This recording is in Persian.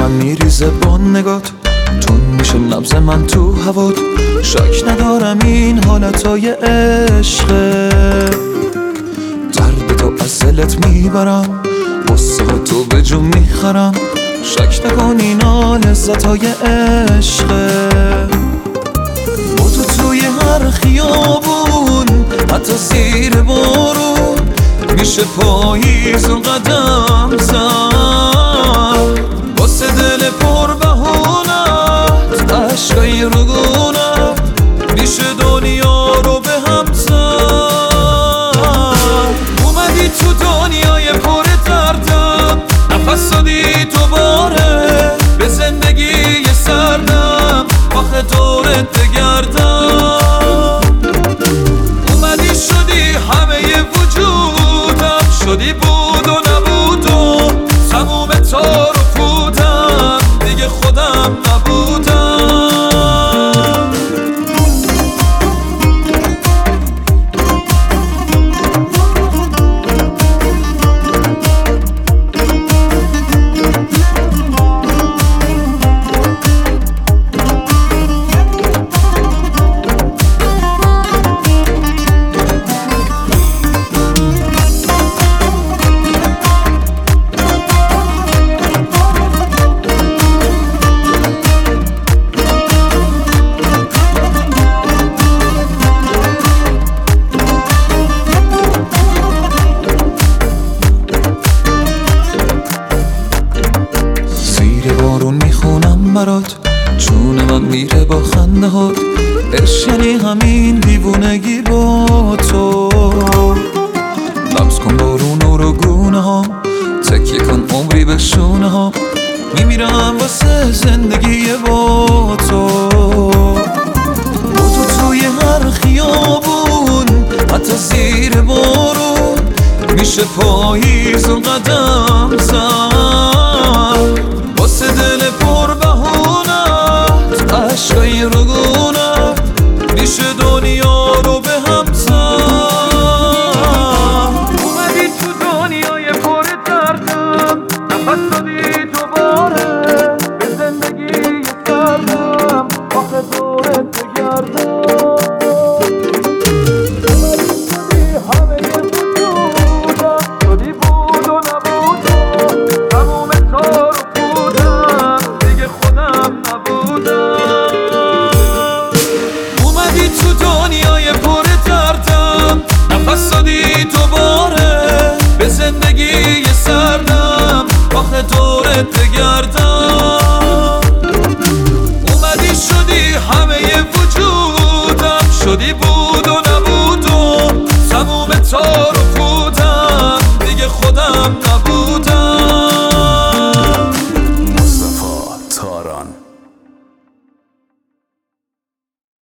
دلم میریزه با نگات، تون میشه نبض من تو هوات. شک ندارم این حالتای عشقه، درد تو از دلت میبرم، قصه ها تو به جون میخرم. شک نکن اینا لذتای عشقه. با تو توی هر خیابون، حتی زیر بارون، میشه پاییز و قدم زد. واسه دل پر بهونت، عشقای رگونت، میشه دنیا رو به هم زد. اومدی تو دنیای پر دردم، نفس دادی دوباره به زندگی سردم، آخه دورت بگردم. اومدی شدی همه وجودم، شدی بود و نبود و تموم تار و پودم، دیگه خودم نبودم. برات چون من میره با خنده هات، عشق یعنی همین دیوونگی با تو. لمس کن بارون رو گونه ها، تکیه کن عمری به شونه ها، میمیرم واسه زندگی با تو. با تو توی هر خیابون، حتی زیر بارون، میشه پاییز و قدم زد. واسه دل پر بهونت، عشقای رگونت، میشه دنیا رو به هم زد. اومدی تو دنیای پر دردم، نفس دادی دوباره به زندگی سردم، آخه دورت بگردم. زندگی سردم، آخه دورت بگردم. اومدی شدی همه وجودم، شدی بود و نبود و تموم تار و